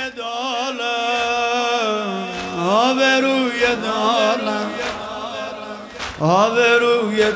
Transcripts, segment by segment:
دالم آبروی دالم آبروی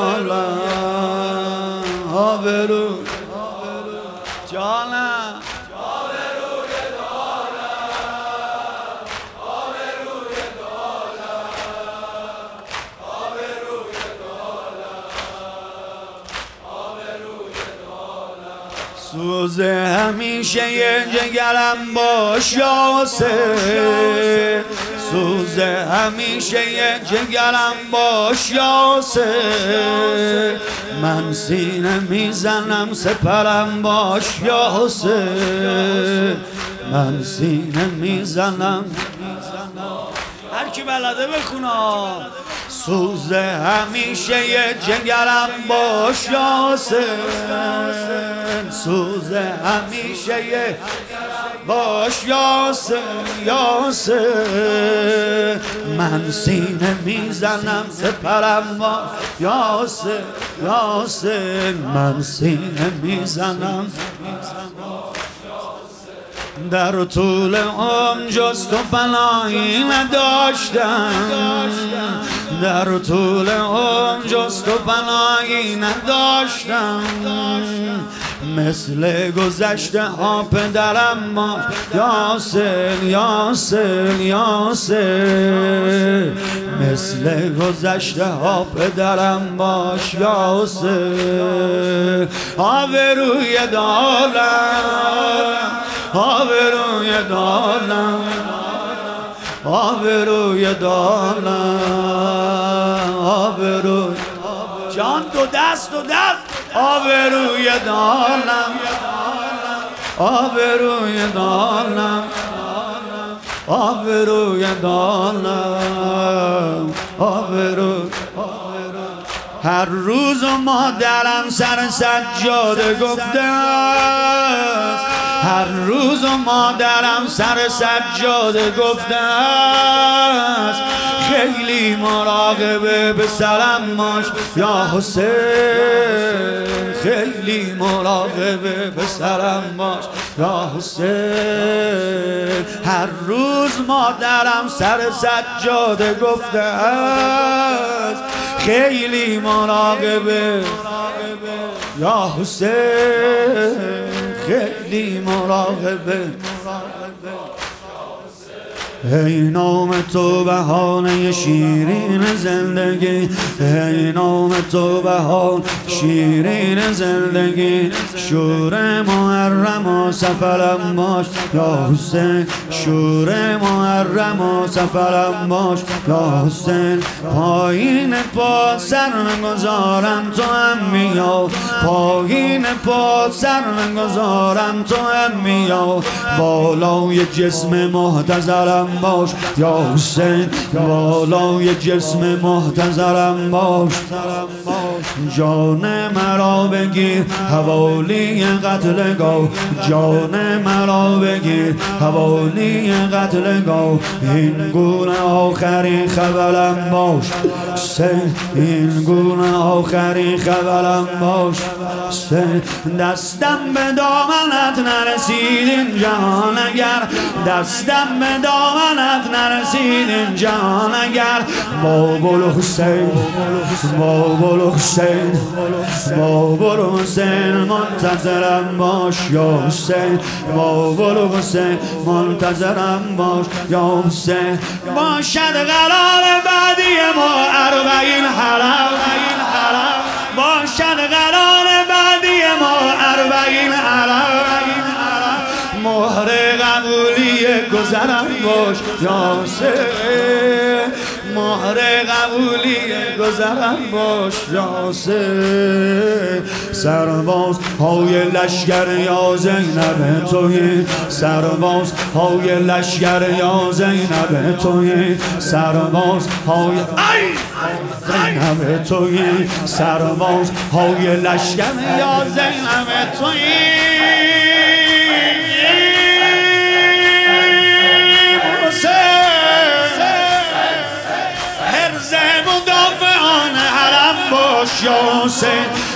دالم آبروی جانم سوز همیشه جگرم باش یاسر سوز همیشه جگرم باش یاسر من سینه میزنم سپرم باش یاسر من سینه میزنم هر کی بلده بخونا سوز همیشه جگرم باش یاسر سوز همیشه باش یاسر یاسر من سینه میزنم سپرم باش یاسر یاسر من سینه میزنم در طول عمر جز تو پناهی نداشتم در طول عمر جز تو پناهی نداشتم مثل گذشته ها پدرم باش یاسر یاسر یاسر مثل گذشته ها پدرم باش یاسر آبروی دارم آبروی دارم آبروی دارم آبروی جان دو دست آبروی دارم آبروی دارم آبروی دارم آبروی هر روز مادرم سر سجاده گفته است هر روز مادرم سر سجاده گفته است خیلی مراقب پسرم باش یا حسین خیلی مراقب پسرم باش یا حسین هر روز مادرم سر سجاده گفته است خیلی مراقب یا حسین خیلی مراقبه ای نام تو بهانه شیرین زندگی ای نام تو بهانه شیرین زندگی شور محرم و سفرم باش یا حسین شور محرم و سفرم باش یا حسین پایین پا سر گذارم تو هم بیا پایین پا سر گذارم تو هم بیا بالای جسم محتضرم باش یا حسین بالای جسم محتضرم باش جان مرا بگیر حوالی قتلگاه جان مرا بگیر حوالی قتلگاه این گونه آخرین خبرم باش این گونه آخرین خبرم باش دستم به دامنت نرسید این جهان اگر دستم به دامنت نرسید این جهان اگر بابل حسین بابل حسین بابل حسین منتظرم باش یا حسین بابل حسین منتظرم باش یا حسین باشد قرار بعدی ما 40 حرم باشد قرار بعدی ما 40 حرم مهر قبولی گذرم باش یا حسین مهر قبولی گذرم باش یا حسین سرباز های لشگر یا زینب تویی سرباز های لشگر یا زینب تویی سرباز های زینب تویی سرباز های لشگر یا زینب تویی یا حسین